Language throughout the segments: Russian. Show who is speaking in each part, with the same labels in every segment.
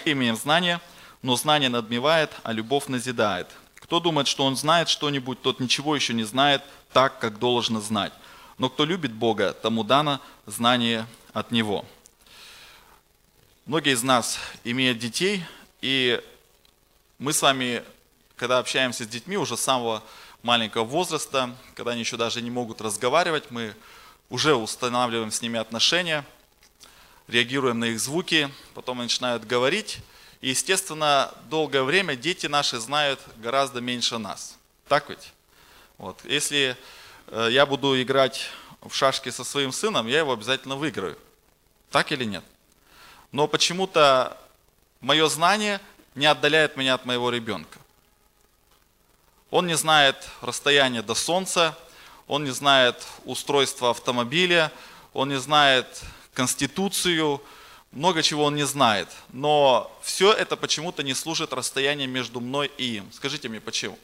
Speaker 1: имеем знание, но знание надмевает, а любовь назидает. Кто думает, что он знает что-нибудь, тот ничего еще не знает так, как должно знать. Но кто любит Бога, тому дано знание от Него. Многие из нас имеют детей, и мы с вами, когда общаемся с детьми уже с самого маленького возраста, когда они еще даже не могут разговаривать, мы уже устанавливаем с ними отношения, реагируем на их звуки, потом они начинают говорить. И, естественно, долгое время дети наши знают гораздо меньше нас. Так ведь? Вот. Если я буду играть в шашки со своим сыном, я его обязательно выиграю. Так или нет? Но почему-то мое знание не отдаляет меня от моего ребенка. Он не знает расстояние до Солнца, он не знает устройство автомобиля, он не знает конституцию, много чего он не знает. Но все это почему-то не служит расстоянием между мной и им. Скажите мне, почему?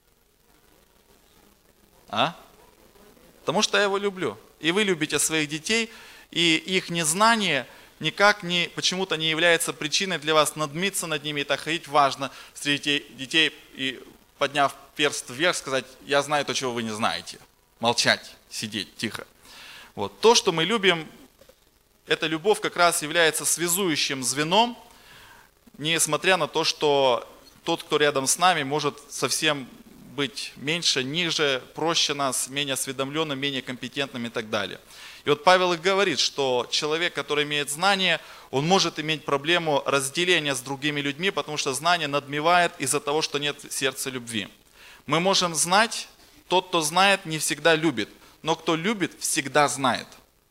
Speaker 1: Потому что я его люблю. И вы любите своих детей, и их незнание никак почему-то не является причиной для вас надмиться над ними и так ходить. Важно среди детей и, подняв перст вверх, сказать: я знаю то, чего вы не знаете. Молчать, сидеть тихо. Вот. То, что мы любим, эта любовь как раз является связующим звеном, несмотря на то, что тот, кто рядом с нами, может совсем быть меньше, ниже, проще нас, менее осведомленным, менее компетентным и так далее. И вот Павел и говорит, что человек, который имеет знание, он может иметь проблему разделения с другими людьми, потому что знание надмевает из-за того, что нет сердца любви. Мы можем знать, тот, кто знает, не всегда любит, но кто любит, всегда знает.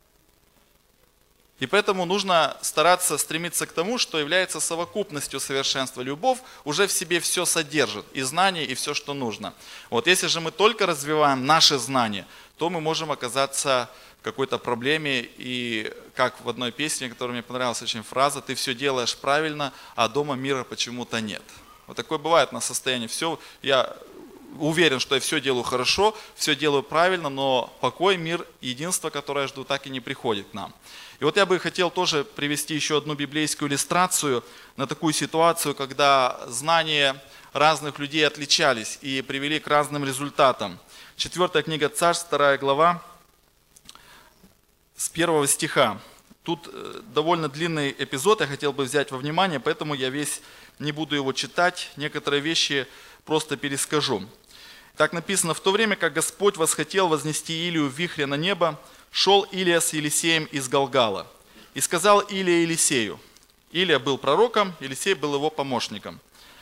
Speaker 1: И поэтому нужно стараться стремиться к тому, что является совокупностью совершенства. Любовь уже в себе все содержит, и знание, и все, что нужно. Вот если же мы только развиваем наши знания, то мы можем оказаться в какой-то проблеме. И как в одной песне, которая мне понравилась очень фраза: «Ты все делаешь правильно, а дома мира почему-то нет». Вот такое бывает на состоянии. Я уверен, что я все делаю хорошо, все делаю правильно, но покой, мир, единство, которое я жду, так и не приходит к нам. И вот я бы хотел тоже привести еще одну библейскую иллюстрацию на такую ситуацию, когда знания разных людей отличались и привели к разным результатам. 4 книга Царств, 2 глава, с 1 стиха. Тут довольно длинный эпизод, я хотел бы взять во внимание, поэтому я весь не буду его читать, некоторые вещи просто перескажу. Так написано: «В то время, как Господь восхотел вознести Илию в вихре на небо, шел Илия с Елисеем из Галгала. И сказал Илия Елисею». Илия был пророком, Елисей был его помощником.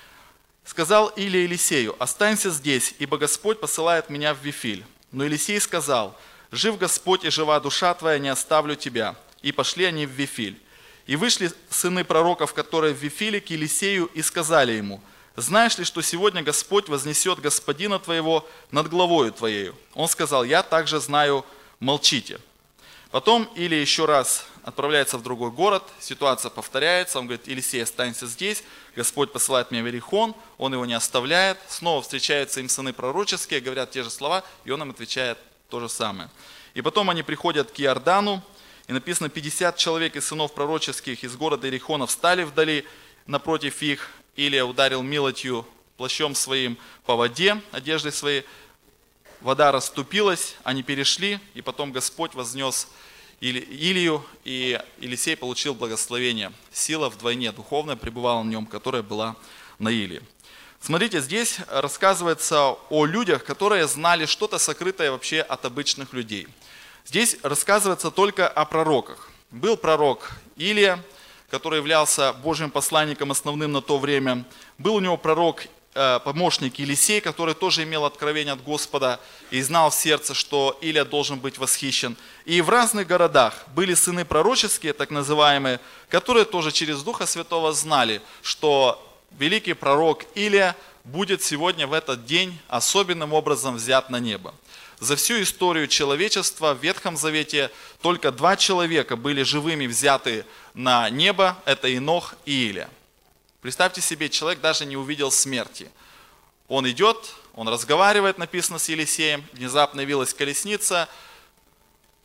Speaker 1: «Сказал Илия Елисею: останься здесь, ибо Господь посылает меня в Вифиль. Но Елисей сказал: жив Господь и жива душа твоя, не оставлю тебя. И пошли они в Вифиль. И вышли сыны пророков, которые в Вифиле, к Елисею, и сказали ему: знаешь ли, что сегодня Господь вознесет господина твоего над главою твоею? Он сказал: я также знаю, молчите. Потом Илия еще раз отправляется в другой город, ситуация повторяется, он говорит: Елисей, останься здесь, Господь посылает меня в Иерихон, он его не оставляет, снова встречаются им сыны пророческие, говорят те же слова, и он им отвечает то же самое. И потом они приходят к Иордану, и написано: 50 человек из сынов пророческих из города Иерихона встали вдали напротив их. Илия ударил милотью плащом своим по воде, одеждой своей. Вода расступилась, они перешли, и потом Господь вознес Илию, и Елисей получил благословение. Сила вдвойне духовная пребывала в нем, которая была на Илии. Смотрите, здесь рассказывается о людях, которые знали что-то сокрытое вообще от обычных людей. Здесь рассказывается только о пророках. Был пророк Илия, который являлся Божьим посланником основным на то время. Был у него пророк, помощник Елисей, который тоже имел откровение от Господа и знал в сердце, что Илия должен быть восхищен. И в разных городах были сыны пророческие, так называемые, которые тоже через Духа Святого знали, что великий пророк Илия будет сегодня в этот день особенным образом взят на небо. За всю историю человечества в Ветхом Завете только 2 человека были живыми взяты на небо, это Енох и Илия. Представьте себе, человек даже не увидел смерти. Он идет, он разговаривает, написано, с Елисеем, внезапно явилась колесница,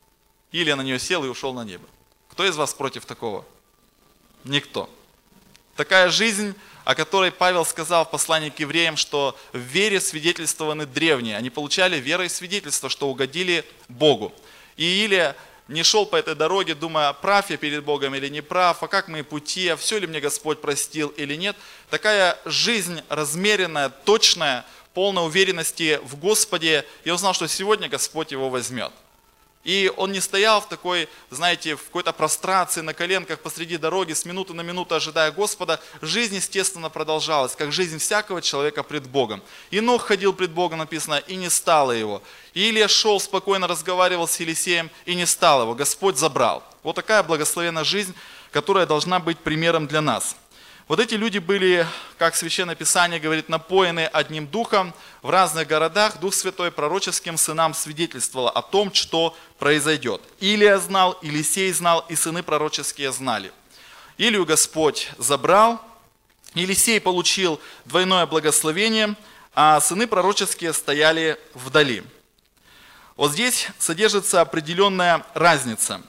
Speaker 1: Илия на нее сел и ушел на небо. Кто из вас против такого? Никто. Такая жизнь, о которой Павел сказал в послании к евреям, что в вере свидетельствованы древние. Они получали верой свидетельство, что угодили Богу. И Илия не шел по этой дороге, думая, прав я перед Богом или не прав, а как мои пути, а все ли мне Господь простил или нет. Такая жизнь размеренная, точная, полной уверенности в Господе. И он знал, что сегодня Господь его возьмет. И он не стоял в такой, знаете, в какой-то прострации на коленках посреди дороги, с минуты на минуту ожидая Господа. Жизнь, естественно, продолжалась, как жизнь всякого человека пред Богом. И Нох ходил пред Богом, написано, и не стало его. И Илия шел, спокойно разговаривал с Елисеем, и не стало его. Господь забрал. Вот такая благословенная жизнь, которая должна быть примером для нас. Вот эти люди были, как Священное Писание говорит, напоены одним духом. В разных городах Дух Святой пророческим сынам свидетельствовал о том, что произойдет. Илия знал, Елисей знал, и сыны пророческие знали. Илию Господь забрал, Елисей получил двойное благословение, а сыны пророческие стояли вдали. Вот здесь содержится определенная разница.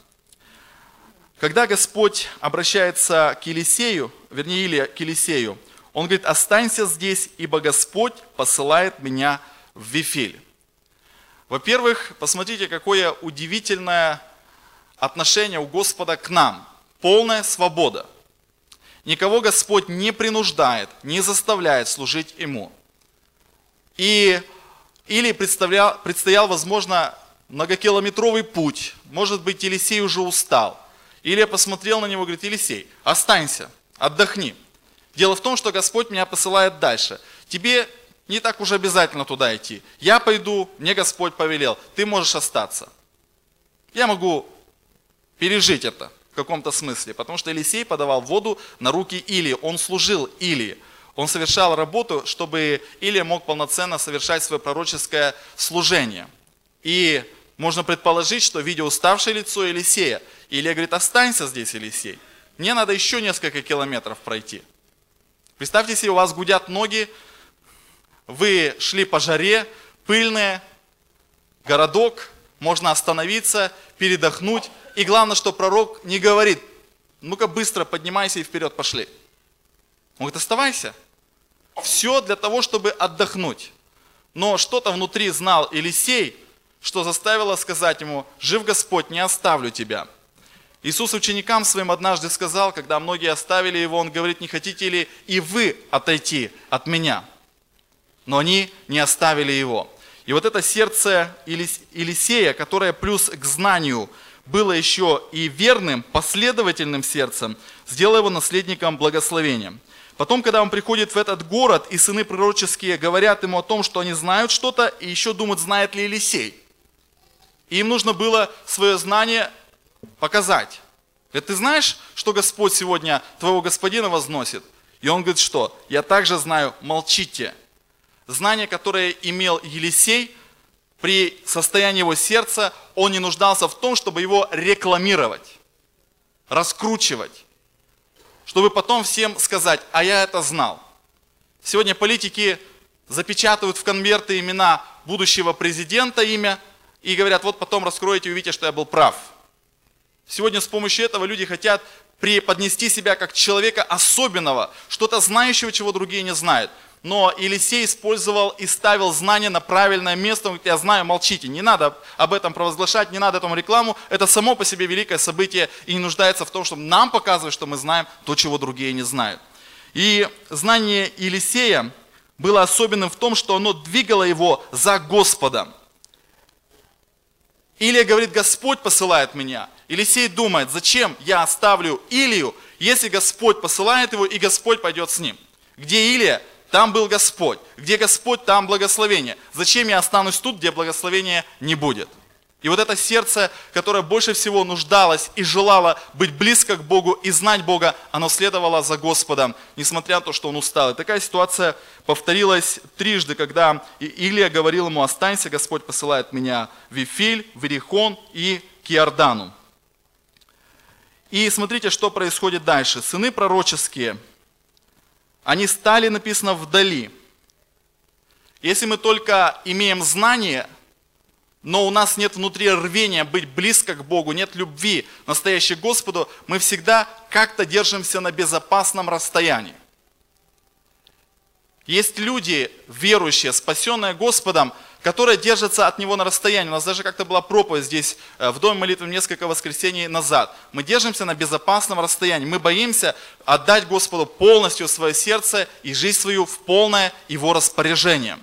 Speaker 1: Когда Господь обращается к Елисею, вернее Илия к Елисею, он говорит, останься здесь, ибо Господь посылает меня в Вифиль. Во-первых, посмотрите, какое удивительное отношение у Господа к нам. Полная свобода. Никого Господь не принуждает, не заставляет служить Ему. И Илии предстоял, возможно, многокилометровый путь. Может быть, Елисей уже устал. Илия посмотрел на него и говорит, Елисей, останься, отдохни. Дело в том, что Господь меня посылает дальше. Тебе не так уж обязательно туда идти. Я пойду, мне Господь повелел, ты можешь остаться. Я могу пережить это в каком-то смысле, потому что Елисей подавал воду на руки Илии, он служил Илии. Он совершал работу, чтобы Илия мог полноценно совершать свое пророческое служение. И можно предположить, что, видя уставшее лицо Елисея, Илия говорит, останься здесь, Елисей. Мне надо еще несколько километров пройти. Представьте себе, у вас гудят ноги, вы шли по жаре, пыльные, городок, можно остановиться, передохнуть. И главное, что пророк не говорит, ну-ка быстро поднимайся и вперед пошли. Он говорит, оставайся. Все для того, чтобы отдохнуть. Но что-то внутри знал Елисей, что заставило сказать ему, жив Господь, не оставлю тебя. Иисус ученикам своим однажды сказал, когда многие оставили его, он говорит, не хотите ли и вы отойти от меня? Но они не оставили его. И вот это сердце Елисея, которое плюс к знанию было еще и верным, последовательным сердцем, сделало его наследником благословения. Потом, когда он приходит в этот город, и сыны пророческие говорят ему о том, что они знают что-то, и еще думают, знает ли Елисей. И им нужно было свое знание показать. Говорит, ты знаешь, что Господь сегодня твоего господина возносит? И он говорит, что? Я также знаю, молчите. Знание, которое имел Елисей, при состоянии его сердца, он не нуждался в том, чтобы его рекламировать, раскручивать, чтобы потом всем сказать, а я это знал. Сегодня политики запечатывают в конверты имена будущего президента, имя, и говорят, вот потом раскроете и увидите, что я был прав. Сегодня с помощью этого люди хотят преподнести себя как человека особенного, что-то знающего, чего другие не знают. Но Елисей использовал и ставил знания на правильное место. Он говорит, я знаю, молчите, не надо об этом провозглашать, не надо этому рекламу. Это само по себе великое событие и не нуждается в том, чтобы нам показывать, что мы знаем то, чего другие не знают. И знание Елисея было особенным в том, что оно двигало его за Господом. Илия говорит, Господь посылает меня. Елисей думает, зачем я оставлю Илию, если Господь посылает его, и Господь пойдет с ним. Где Илия, там был Господь. Где Господь, там благословение. Зачем я останусь тут, где благословения не будет? И вот это сердце, которое больше всего нуждалось и желало быть близко к Богу и знать Бога, оно следовало за Господом, несмотря на то, что он устал. И такая ситуация повторилась трижды, когда Илия говорил ему, останься, Господь посылает меня в Вифиль, в Иерихон и к Иордану. И смотрите, что происходит дальше. Сыны пророческие, они стали, написано, вдали. Если мы только имеем знание, но у нас нет внутри рвения быть близко к Богу, нет любви настоящей к Господу, мы всегда как-то держимся на безопасном расстоянии. Есть люди, верующие, спасенные Господом, которые держатся от Него на расстоянии. У нас даже как-то была проповедь здесь, в Доме молитвы, несколько воскресений назад. Мы держимся на безопасном расстоянии. Мы боимся отдать Господу полностью свое сердце и жизнь свою в полное Его распоряжение.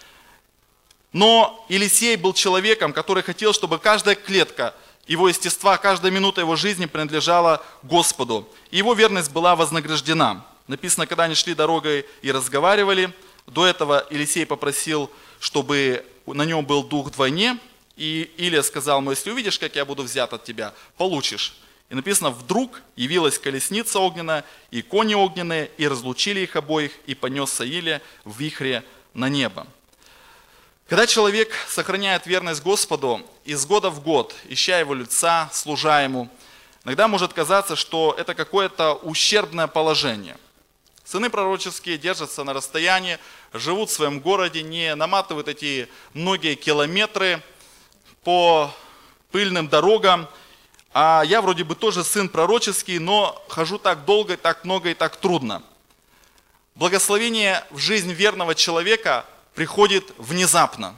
Speaker 1: Но Елисей был человеком, который хотел, чтобы каждая клетка его естества, каждая минута его жизни принадлежала Господу. И его верность была вознаграждена. Написано, когда они шли дорогой и разговаривали, до этого Елисей попросил, чтобы на нем был дух вдвойне, и Илия сказал ему: если увидишь, как я буду взят от тебя, получишь. И написано, вдруг явилась колесница огненная и кони огненные, и разлучили их обоих, и понесся Илия в вихре на небо. Когда человек сохраняет верность Господу из года в год, ища Его лица, служа Ему, иногда может казаться, что это какое-то ущербное положение. Сыны пророческие держатся на расстоянии, живут в своем городе, не наматывают эти многие километры по пыльным дорогам. А я вроде бы тоже сын пророческий, но хожу так долго, так много и так трудно. Благословение в жизнь верного человека приходит внезапно.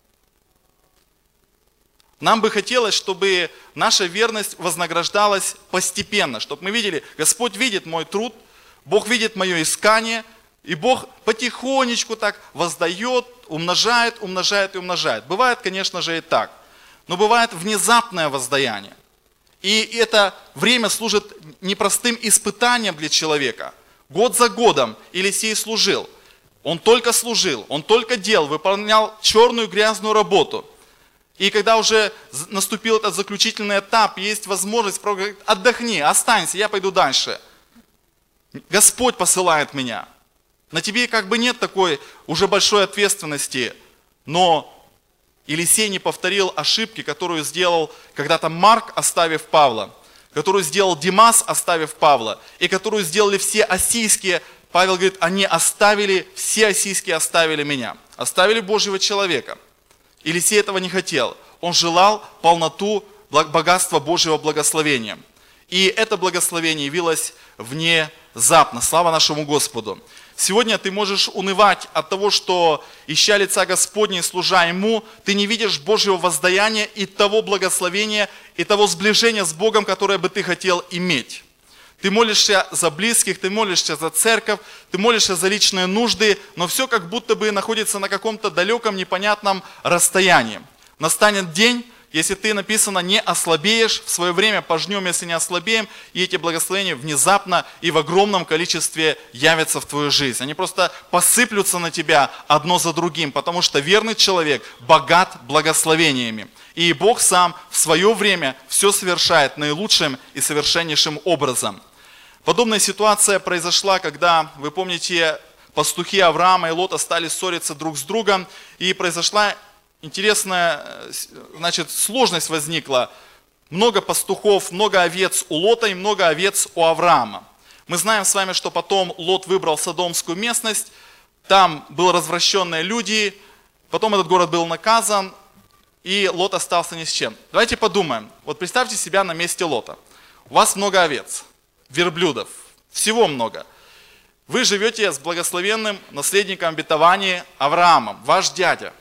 Speaker 1: Нам бы хотелось, чтобы наша верность вознаграждалась постепенно, чтобы мы видели, Господь видит мой труд, Бог видит мое искание, и Бог потихонечку так воздает, умножает, умножает и умножает. Бывает, конечно же, и так, но бывает внезапное воздаяние. И это время служит непростым испытанием для человека. Год за годом Елисей служил. Он только служил, он только делал, выполнял черную грязную работу. И когда уже наступил этот заключительный этап, есть возможность, говорит: отдохни, останься, я пойду дальше. Господь посылает меня. На тебе как бы нет такой уже большой ответственности, но Елисей не повторил ошибки, которую сделал когда-то Марк, оставив Павла, которую сделал Димас, оставив Павла, и которую сделали все ассийские. Павел говорит, они оставили, все ассийские оставили меня, оставили Божьего человека. Елисей этого не хотел. Он желал полноту богатства Божьего благословения. И это благословение явилось внезапно. Слава нашему Господу. Сегодня ты можешь унывать от того, что, ища лица Господня и служа Ему, ты не видишь Божьего воздаяния и того благословения, и того сближения с Богом, которое бы ты хотел иметь. Ты молишься за близких, ты молишься за церковь, ты молишься за личные нужды, но все как будто бы находится на каком-то далеком, непонятном расстоянии. Настанет день, если ты, написано, не ослабеешь, в свое время пожнем, если не ослабеем, и эти благословения внезапно и в огромном количестве явятся в твою жизнь. Они просто посыплются на тебя одно за другим, потому что верный человек богат благословениями. И Бог сам в свое время все совершает наилучшим и совершеннейшим образом. Подобная ситуация произошла, когда, вы помните, пастухи Авраама и Лота стали ссориться друг с другом, и произошла интересная, сложность возникла. Много пастухов, много овец у Лота и много овец у Авраама. Мы знаем с вами, что потом Лот выбрал Содомскую местность, там были развращенные люди, потом этот город был наказан, и Лот остался ни с чем. Давайте подумаем, вот представьте себя на месте Лота. У вас много овец, верблюдов, всего много. Вы живете с благословенным наследником обетования Авраамом, ваш дядя,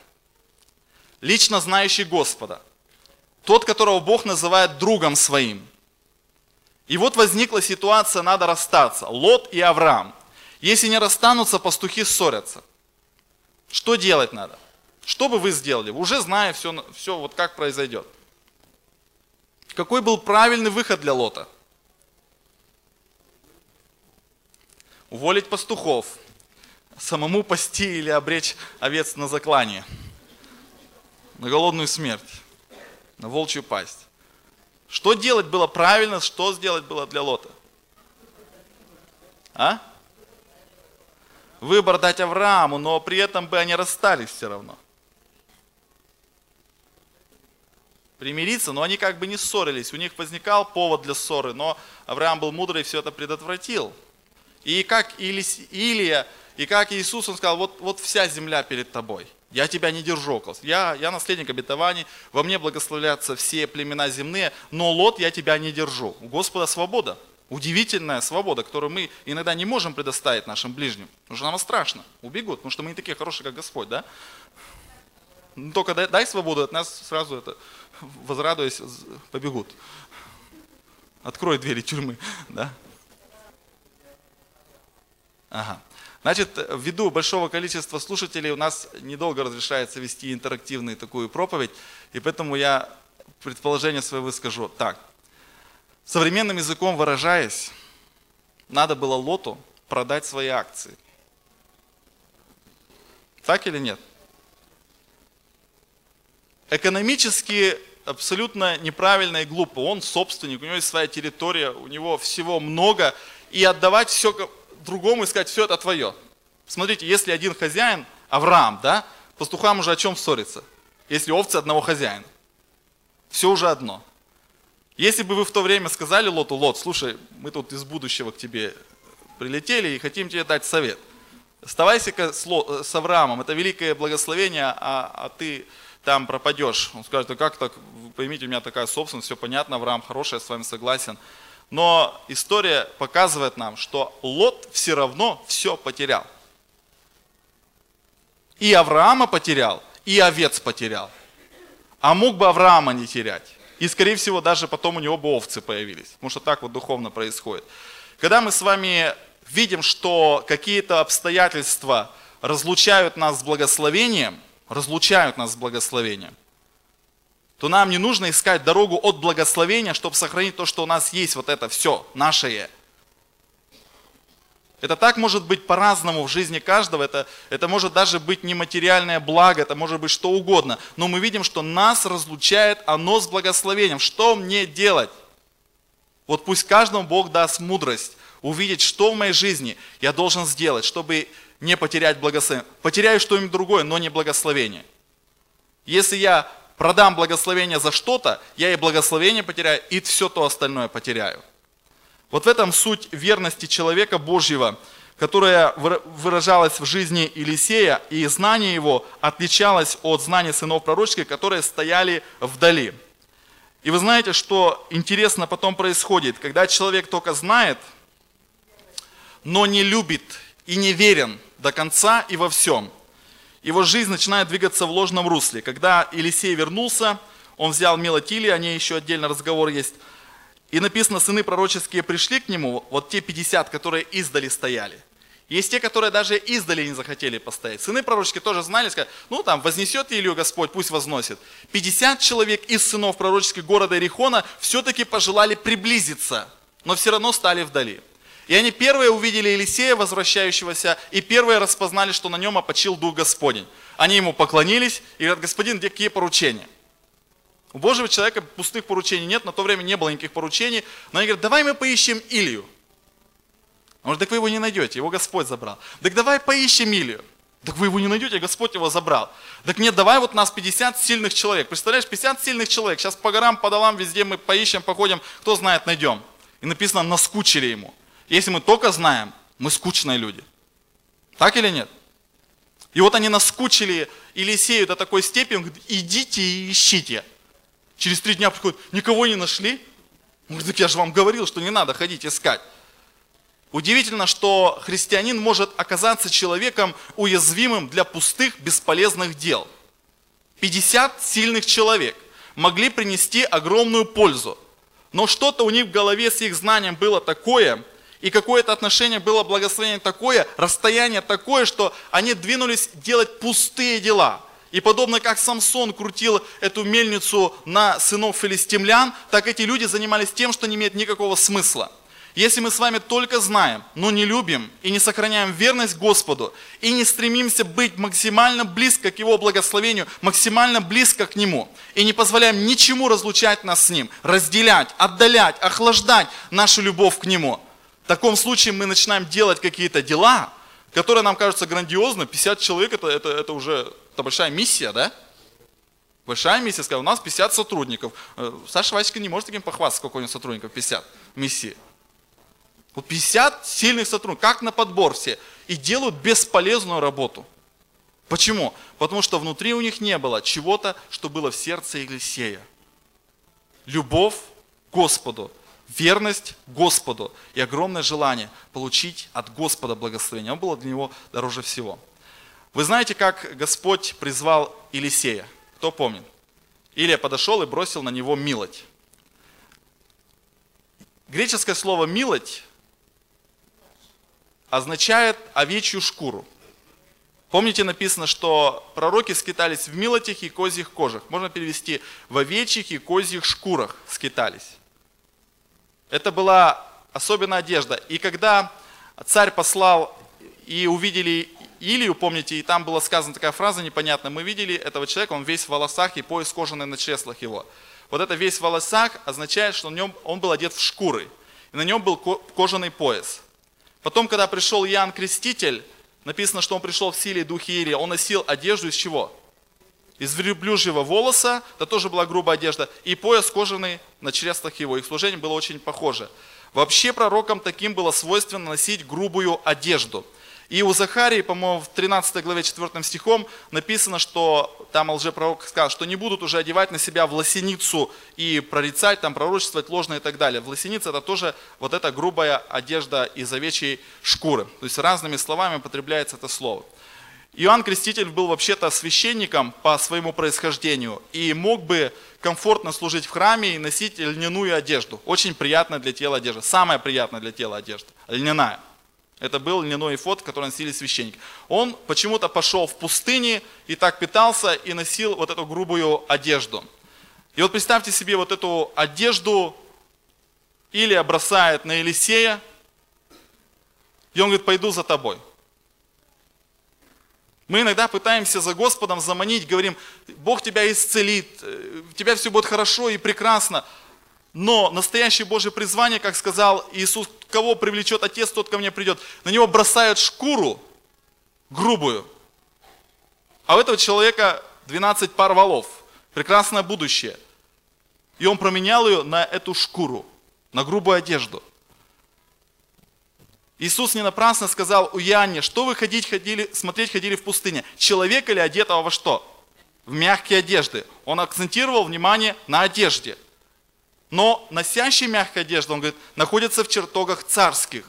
Speaker 1: лично знающий Господа, тот, которого Бог называет другом своим. И вот возникла ситуация, надо расстаться, Лот и Авраам. Если не расстанутся, пастухи ссорятся. Что делать надо? Что бы вы сделали? Уже зная все вот как произойдет. Какой был правильный выход для Лота? Уволить пастухов, самому пасти или обречь овец на заклание, на голодную смерть, на волчью пасть. Что делать было правильно, что сделать было для Лота? Выбор дать Аврааму, но при этом бы они расстались все равно. Примириться, но они как бы не ссорились, у них возникал повод для ссоры, но Авраам был мудрый и все это предотвратил. И как Илия, и как Иисус, он сказал, вот вся земля перед тобой. Я тебя не держу около. Я наследник обетований, во мне благословлятся все племена земные, но Лот, я тебя не держу. У Господа свобода. Удивительная свобода, которую мы иногда не можем предоставить нашим ближним. Потому что нам страшно. Убегут, потому что мы не такие хорошие, как Господь, да? Только дай свободу, от нас сразу это, возрадуясь, побегут. Открой двери тюрьмы, да? Ага. Значит, ввиду большого количества слушателей у нас недолго разрешается вести интерактивную такую проповедь, и поэтому я предположение свое выскажу так. Современным языком выражаясь, надо было Лоту продать свои акции. Так или нет? Экономически абсолютно неправильно и глупо. Он собственник, у него есть своя территория, у него всего много, и отдавать все другому и сказать, все это твое. Смотрите, если один хозяин, Авраам, да, пастухам уже о чем ссориться? Если овцы одного хозяина. Все уже одно. Если бы вы в то время сказали Лоту, Лот, слушай, мы тут из будущего к тебе прилетели и хотим тебе дать совет. Оставайся-ка с Авраамом, это великое благословение, а ты там пропадешь. Он скажет, а как так, вы поймите, у меня такая собственность, все понятно, Авраам хороший, я с вами согласен. Но история показывает нам, что Лот все равно все потерял. И Авраама потерял, и овец потерял. А мог бы Авраама не терять. И, скорее всего, даже потом у него бы овцы появились. Потому что так вот духовно происходит. Когда мы с вами видим, что какие-то обстоятельства разлучают нас с благословением, то нам не нужно искать дорогу от благословения, чтобы сохранить то, что у нас есть, вот это все, наше. Это так может быть по-разному в жизни каждого, это может даже быть нематериальное благо, это может быть что угодно. Но мы видим, что нас разлучает оно с благословением. Что мне делать? Вот пусть каждому Бог даст мудрость увидеть, что в моей жизни я должен сделать, чтобы не потерять благословение. Потеряю что-нибудь другое, но не благословение. Если я продам благословение за что-то, я и благословение потеряю, и все то остальное потеряю. Вот в этом суть верности человека Божьего, которая выражалась в жизни Елисея, и знание его отличалось от знания сынов пророческих, которые стояли вдали. И вы знаете, что интересно потом происходит, когда человек только знает, но не любит и не верен до конца и во всем. Его жизнь начинает двигаться в ложном русле. Когда Елисей вернулся, он взял Мелатили, о ней еще отдельно разговор есть. И написано, сыны пророческие пришли к нему, вот те 50, которые издали стояли. Есть те, которые даже издали не захотели постоять. Сыны пророческие тоже знали, сказали, ну там вознесет Илью Господь, пусть возносит. 50 человек из сынов пророческих города Иерихона все-таки пожелали приблизиться, но все равно стали вдали. И они первые увидели Елисея, возвращающегося, и первые распознали, что на нем опочил Дух Господень. Они ему поклонились и говорят, господин, где какие поручения? У Божьего человека пустых поручений нет, на то время не было никаких поручений. Но они говорят, давай мы поищем Илью. Он говорит, так вы его не найдете, его Господь забрал. Так давай поищем Илью. Так вы его не найдете, Господь его забрал. Так нет, давай вот нас 50 сильных человек. Представляешь, 50 сильных человек. Сейчас по горам, по долам, везде мы поищем, походим, кто знает, найдем. И написано, наскучили ему. Если мы только знаем, мы скучные люди. Так или нет? И вот они наскучили Елисею до такой степени, он говорит, идите и ищите. Через 3 дня приходят, никого не нашли? Он говорит, так я же вам говорил, что не надо ходить искать. Удивительно, что христианин может оказаться человеком уязвимым для пустых, бесполезных дел. 50 сильных человек могли принести огромную пользу, но что-то у них в голове с их знанием было такое, и какое-то отношение было, благословение такое, расстояние такое, что они двинулись делать пустые дела. И подобно как Самсон крутил эту мельницу на сынов филистимлян, так эти люди занимались тем, что не имеет никакого смысла. Если мы с вами только знаем, но не любим и не сохраняем верность Господу, и не стремимся быть максимально близко к Его благословению, максимально близко к Нему, и не позволяем ничему разлучать нас с Ним, разделять, отдалять, охлаждать нашу любовь к Нему, в таком случае мы начинаем делать какие-то дела, которые нам кажутся грандиозны. 50 человек это уже большая миссия, да? Большая миссия, сказал, у нас 50 сотрудников. Саша Васечка не может таким похвастаться, сколько у него сотрудников, 50 миссии. Вот 50 сильных сотрудников, как на подбор все, и делают бесполезную работу. Почему? Потому что внутри у них не было чего-то, что было в сердце Елисея. Любовь к Господу, верность Господу и огромное желание получить от Господа благословение. Он был для него дороже всего. Вы знаете, как Господь призвал Елисея? Кто помнит? Илия подошел и бросил на него милоть. Греческое слово «милоть» означает овечью шкуру. Помните, написано, что пророки скитались в милотях и козьих кожах. Можно перевести в овечьих и козьих шкурах скитались. Это была особенная одежда. И когда царь послал и увидели Илию, помните, и там была сказана такая фраза непонятная, мы видели этого человека, он весь в волосах и пояс кожаный на чреслах его. Вот это весь в волосах означает, что он был одет в шкуры. И на нем был кожаный пояс. Потом, когда пришел Иоанн Креститель, написано, что он пришел в силе и духе Илии, он носил одежду из чего? Из верблюжьего волоса, это тоже была грубая одежда, и пояс кожаный на чреслах его. Их служение было очень похоже. Вообще пророкам таким было свойственно носить грубую одежду. И у Захарии, по-моему, в 13 главе 4 стихом написано, что там лжепророк сказал, что не будут уже одевать на себя власеницу и прорицать, там пророчествовать ложно и так далее. Власеница это тоже вот эта грубая одежда из овечьей шкуры. То есть разными словами употребляется это слово. Иоанн Креститель был вообще-то священником по своему происхождению и мог бы комфортно служить в храме и носить льняную одежду. Очень приятная для тела одежда. Самая приятная для тела одежда. Льняная. Это был льняной эфод, который носили священники. Он почему-то пошел в пустыне и так питался и носил вот эту грубую одежду. И вот представьте себе вот эту одежду Илия бросает на Елисея, и он говорит, пойду за тобой. Мы иногда пытаемся за Господом заманить, говорим, Бог тебя исцелит, у тебя все будет хорошо и прекрасно. Но настоящее Божье призвание, как сказал Иисус, кого привлечет Отец, тот ко мне придет. На него бросают шкуру грубую. А у этого человека 12 пар волов, прекрасное будущее. И он променял ее на эту шкуру, на грубую одежду. Иисус не напрасно сказал у Иоанне, что вы смотреть ходили в пустыне? Человека ли одетого во что? В мягкие одежды. Он акцентировал внимание на одежде. Но носящий мягкую одежду, он говорит, находится в чертогах царских.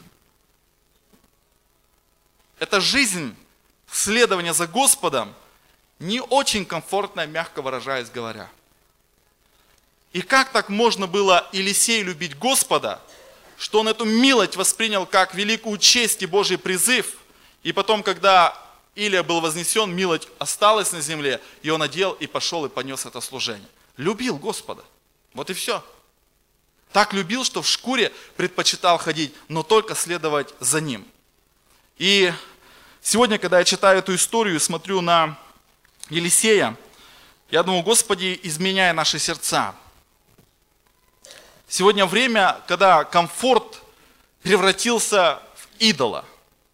Speaker 1: Эта жизнь, следование за Господом, не очень комфортная, мягко выражаясь говоря. И как так можно было Елисею любить Господа, что он эту милость воспринял как великую честь и Божий призыв, и потом, когда Илия был вознесен, милость осталась на земле, и он одел и пошел и понес это служение. Любил Господа. Вот и все. Так любил, что в шкуре предпочитал ходить, но только следовать за ним. И сегодня, когда я читаю эту историю, смотрю на Елисея, я думаю, Господи, изменяй наши сердца. Сегодня время, когда комфорт превратился в идола.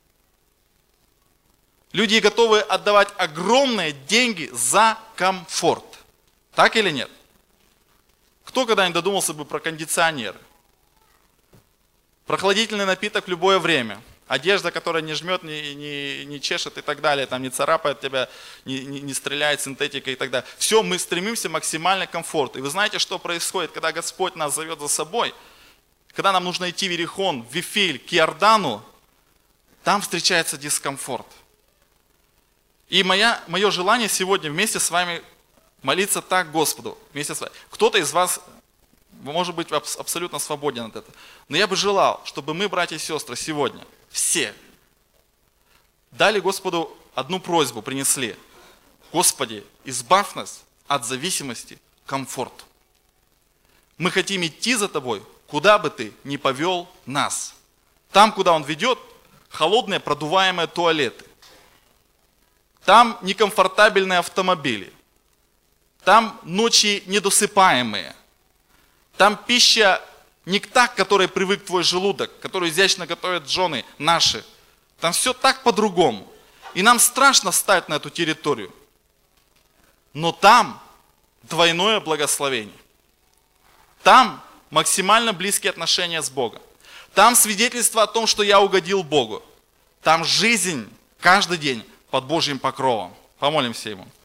Speaker 1: Люди готовы отдавать огромные деньги за комфорт. Так или нет? Кто когда-нибудь додумался бы про кондиционеры? Прохладительный напиток в любое время. Одежда, которая не жмет, не чешет и так далее, там не царапает тебя, не стреляет синтетикой и так далее. Все, мы стремимся максимально к комфорту. И вы знаете, что происходит, когда Господь нас зовет за собой? Когда нам нужно идти в Иерихон, в Вифиль, к Иордану, там встречается дискомфорт. И мое желание сегодня вместе с вами молиться так Господу вместе с вами. Кто-то из вас может быть абсолютно свободен от этого. Но я бы желал, чтобы мы, братья и сестры, сегодня все дали Господу одну просьбу, принесли. Господи, избавь нас от зависимости к комфорту. Мы хотим идти за Тобой, куда бы Ты ни повел нас. Там, куда Он ведет, холодные продуваемые туалеты. Там некомфортабельные автомобили. Там ночи недосыпаемые. Там пища не та, к которой привык твой желудок, которую изящно готовят жены наши. Там все так по-другому. И нам страшно стать на эту территорию. Но там двойное благословение. Там максимально близкие отношения с Богом. Там свидетельство о том, что я угодил Богу. Там жизнь каждый день под Божьим покровом. Помолимся ему.